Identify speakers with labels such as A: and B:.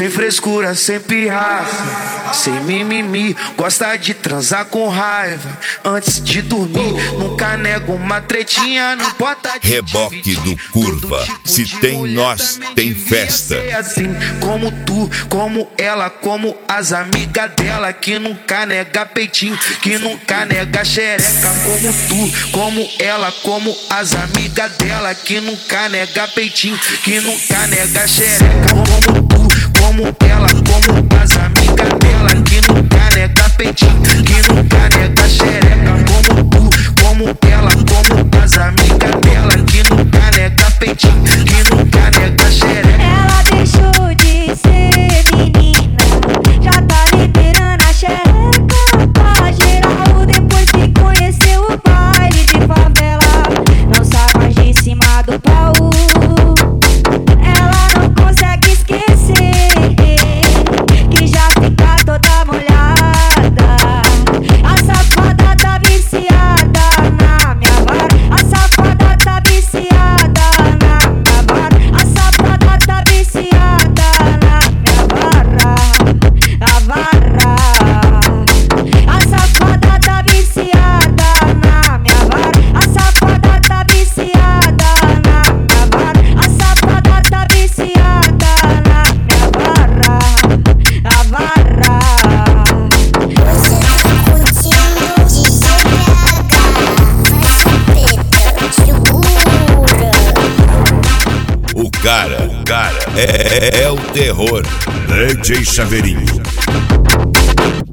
A: Sem frescura, sem pirraça, sem mimimi. Gosta de transar com raiva antes de dormir. Nunca nego uma tretinha, não importa.
B: Reboque do Curva. Se tem nós, tem festa.
A: Assim como tu, como ela, como as amigas dela, que nunca nega peitinho, que nunca nega xereca. Como tu, como ela, como as amigas dela, que nunca nega peitinho, que nunca nega xereca. Como tu, como ela, como as amigas dela, que nunca nega peitinho, que nunca nega xereca. Como tu, como ela, como as amigas dela, que nunca nega peitinho, que nunca nega xereca.
C: Ela deixou de ser menina, já tá liberando a xereca pra geral. Depois que conheceu o baile de favela, não sai mais de cima do pau. Ela não consegue esquecer que já fica toda molhada. A safada tá viciada na minha vara. A safada tá viciada na minha vara. A safada tá viciada na minha vara. A vara. A safada tá viciada na minha vara. A safada tá viciada na minha vara. A safada tá viciada na minha vara. A vara.
D: Você tá curtindo DJ PH, segura.
B: O cara é o terror. DJ Chaveirinho.